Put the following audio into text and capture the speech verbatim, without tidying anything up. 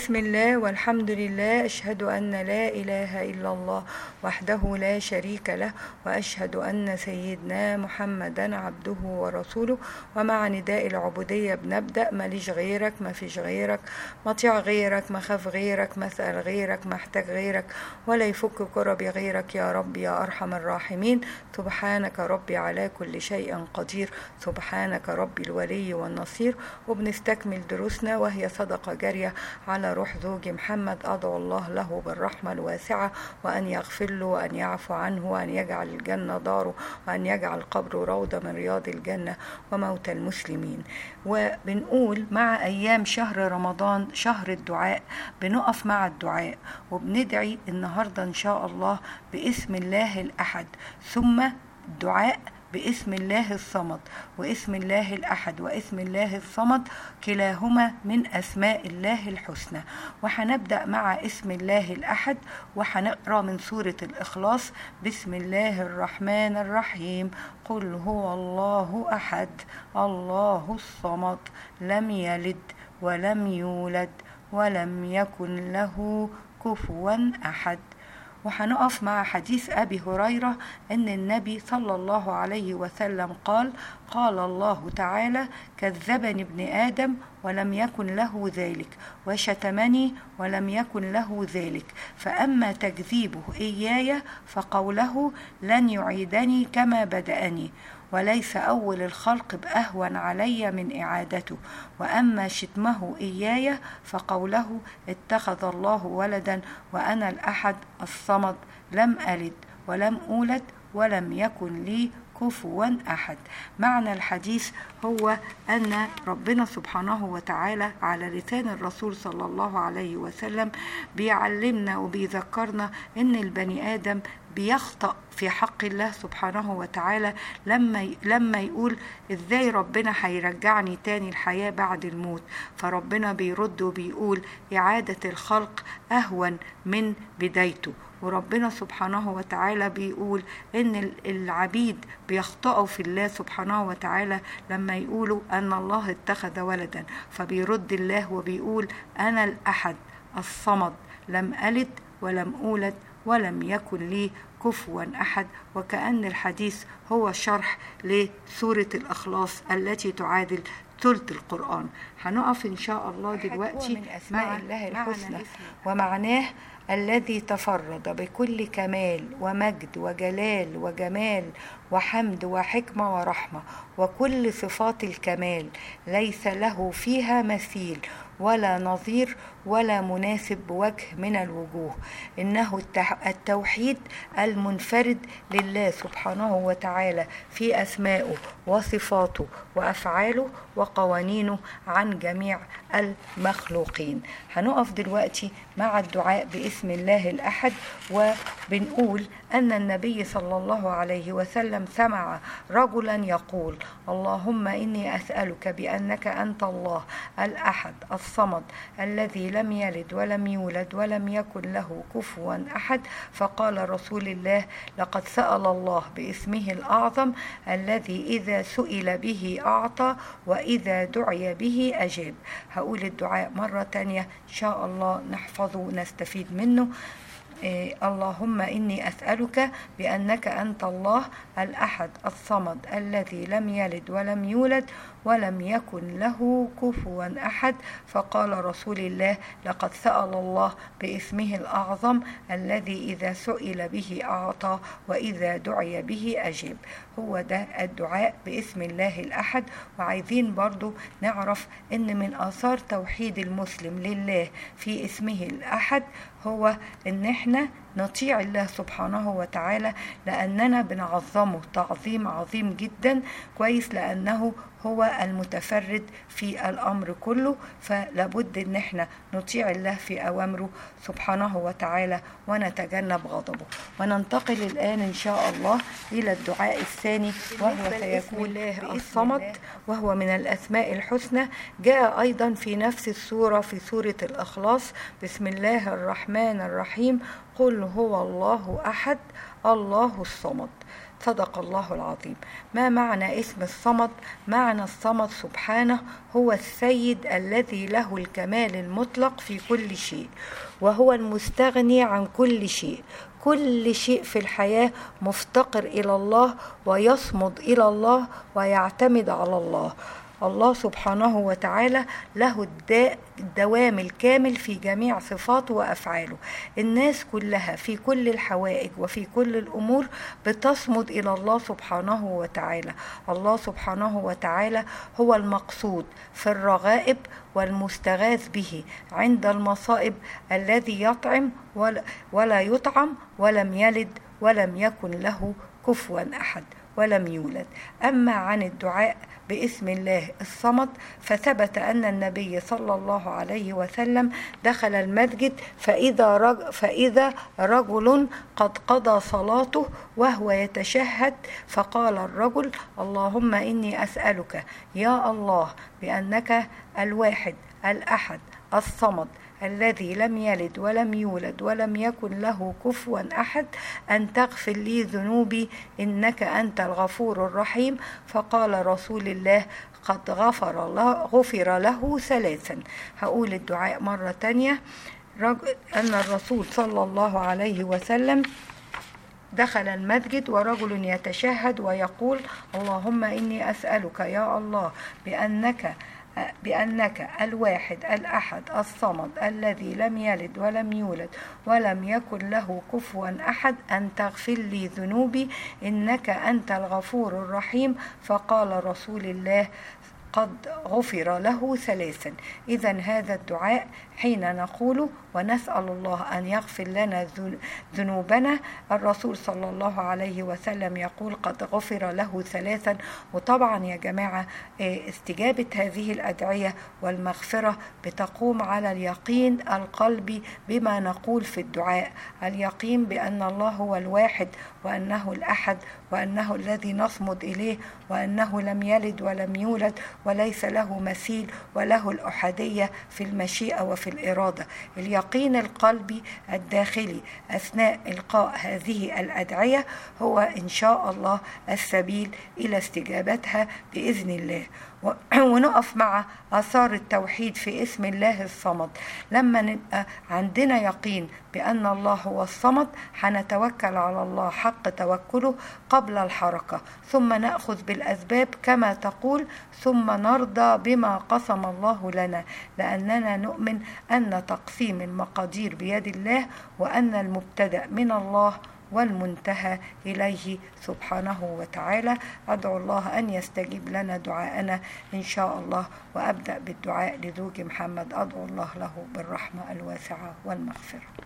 بسم الله والحمد لله، أشهد أن لا إله إلا الله وحده لا شريك له، وأشهد أن سيدنا محمدا عبده ورسوله. ومع نداء العبودية بنبدأ: ماليش غيرك، ما فيش غيرك، مطيع غيرك، ما خاف غيرك، مسأل غيرك، ما احتاج غيرك، ولا يفك كربي غيرك يا رب يا أرحم الراحمين. سبحانك ربي على كل شيء قدير، سبحانك ربي الولي والنصير. وبنستكمل دروسنا وهي صدقة جارية على روح زوجي محمد. أدعو الله له بالرحمة الواسعة، وأن يغفر له، وأن يعفو عنه، وأن يجعل الجنة داره، وأن يجعل قبره روضة من رياض الجنة وموت المسلمين. وبنقول مع أيام شهر رمضان شهر الدعاء، بنقف مع الدعاء وبندعي النهاردة إن شاء الله باسم الله الأحد، ثم الدعاء باسم الله الصمد. واسم الله الأحد واسم الله الصمد كلاهما من أسماء الله الحسنى. وحنبدأ مع اسم الله الأحد، وحنقرأ من سورة الإخلاص: بسم الله الرحمن الرحيم. قل هو الله أحد الله الصمد لم يلد ولم يولد ولم يكن له كفوا أحد. وحنقف مع حديث أبي هريرة أن النبي صلى الله عليه وسلم قال: قال الله تعالى: كذبني ابن آدم ولم يكن له ذلك، وشتمني ولم يكن له ذلك، فأما تكذيبه إياي فقوله: لن يعيدني كما بدأني، وليس أول الخلق بأهون علي من إعادته. وأما شتمه إياي فقوله: اتخذ الله ولدا وأنا الأحد الصمد لم ألد ولم أولد ولم يكن لي كفوا أحد. معنى الحديث هو أن ربنا سبحانه وتعالى على لسان الرسول صلى الله عليه وسلم بيعلمنا وبيذكرنا أن البني آدم بيخطأ في حق الله سبحانه وتعالى لما لما يقول: ازاي ربنا هيرجعني تاني الحياة بعد الموت؟ فربنا بيرد وبيقول: إعادة الخلق أهون من بدايته. وربنا سبحانه وتعالى بيقول ان العبيد بيخطئوا في الله سبحانه وتعالى لما يقولوا ان الله اتخذ ولدا، فبيرد الله وبيقول: انا الأحد الصمد لم ألد ولم أولد ولم يكن لي كفوا أحد. وكأن الحديث هو شرح لسورة الإخلاص التي تعادل ثلث القرآن. هنقف إن شاء الله دلوقتي مع الله الحسنى، ومعناه الذي تفرد بكل كمال ومجد وجلال وجمال وحمد وحكمة ورحمة وكل صفات الكمال، ليس له فيها مثيل ولا نظير ولا مناسب بوجه من الوجوه. إنه التوحيد المنفرد لله سبحانه وتعالى في أسمائه وصفاته وأفعاله وقوانينه عن جميع المخلوقين. هنقف دلوقتي مع الدعاء باسم الله الأحد، وبنقول أن النبي صلى الله عليه وسلم سمع رجلا يقول: اللهم إني أسألك بأنك أنت الله الأحد الصمد الذي لم يلد ولم يولد ولم يكن له كفوا أحد. فقال رسول الله: لقد سأل الله باسمه الأعظم الذي إذا سئل به أعطى وإذا دعي به أجاب. هقول الدعاء مرة تانية إن شاء الله نحفظه ونستفيد منه. إيه: اللهم إني أسألك بأنك أنت الله الأحد الصمد الذي لم يلد ولم يولد ولم يكن له كفوا أحد. فقال رسول الله: لقد سأل الله باسمه الأعظم الذي إذا سئل به أعطى وإذا دعي به أجاب. هو ده الدعاء باسم الله الأحد. وعايزين برضو نعرف إن من آثار توحيد المسلم لله في اسمه الأحد هو إن احنا نطيع الله سبحانه وتعالى، لأننا بنعظمه تعظيم عظيم جدا كويس، لأنه هو المتفرد في الأمر كله. فلابد ان احنا نطيع الله في أوامره سبحانه وتعالى ونتجنب غضبه. وننتقل الآن إن شاء الله إلى الدعاء الثاني، وهو سيكون الله الصمد، وهو من الأسماء الحسنى. جاء أيضا في نفس السورة في سورة الإخلاص: بسم الله الرحمن الرحيم. قل هو الله أحد الله الصمد. صدق الله العظيم. ما معنى اسم الصمد؟ معنى الصمد سبحانه هو السيد الذي له الكمال المطلق في كل شيء، وهو المستغني عن كل شيء. كل شيء في الحياة مفتقر إلى الله ويصمد إلى الله ويعتمد على الله. الله سبحانه وتعالى له الدوام الكامل في جميع صفاته وأفعاله. الناس كلها في كل الحوائج وفي كل الأمور بتصمد إلى الله سبحانه وتعالى. الله سبحانه وتعالى هو المقصود في الرغائب والمستغاث به عند المصائب، الذي يطعم ولا يطعم ولم يلد ولم يكن له كفوا أحد ولم يولد. أما عن الدعاء باسم الله الصمد فثبت أن النبي صلى الله عليه وسلم دخل المسجد فإذا رجل, فإذا رجل قد قضى صلاته وهو يتشهد، فقال الرجل: اللهم إني أسألك يا الله بأنك الواحد الأحد الصمد الذي لم يلد ولم يولد ولم يكن له كفوا أحد أن تغفر لي ذنوبي إنك أنت الغفور الرحيم. فقال رسول الله: قد غفر له, غفر له ثلاثا. هقول الدعاء مرة تانية. أن الرسول صلى الله عليه وسلم دخل المسجد ورجل يتشهد ويقول: اللهم إني أسألك يا الله بأنك بأنك الواحد الأحد الصمد الذي لم يلد ولم يولد ولم يكن له كفوا أحد أن تغفر لي ذنوبي إنك أنت الغفور الرحيم. فقال رسول الله: قد غفر له ثلاثا. إذا هذا الدعاء حين نقوله ونسأل الله أن يغفر لنا ذنوبنا، الرسول صلى الله عليه وسلم يقول: قد غفر له ثلاثا. وطبعا يا جماعة استجابة هذه الأدعية والمغفرة بتقوم على اليقين القلبي بما نقول في الدعاء، اليقين بأن الله هو الواحد وأنه الأحد وأنه الذي نصمد إليه وأنه لم يلد ولم يولد وليس له مثيل وله الأحدية في المشيئة وفي الإرادة. اليقين القلبي الداخلي أثناء إلقاء هذه الأدعية هو إن شاء الله السبيل إلى استجابتها بإذن الله. ونقف مع آثار التوحيد في اسم الله الصمد. لما نبقى عندنا يقين بأن الله هو الصمد هنتوكل على الله حق توكله قبل الحركة، ثم نأخذ بالأسباب كما تقول، ثم نرضى بما قسم الله لنا، لأننا نؤمن أن تقسيم المقادير بيد الله، وأن المبتدأ من الله والمنتهى إليه سبحانه وتعالى. أدعو الله أن يستجيب لنا دعاءنا إن شاء الله. وأبدأ بالدعاء لزوج محمد، أدعو الله له بالرحمة الواسعة والمغفرة.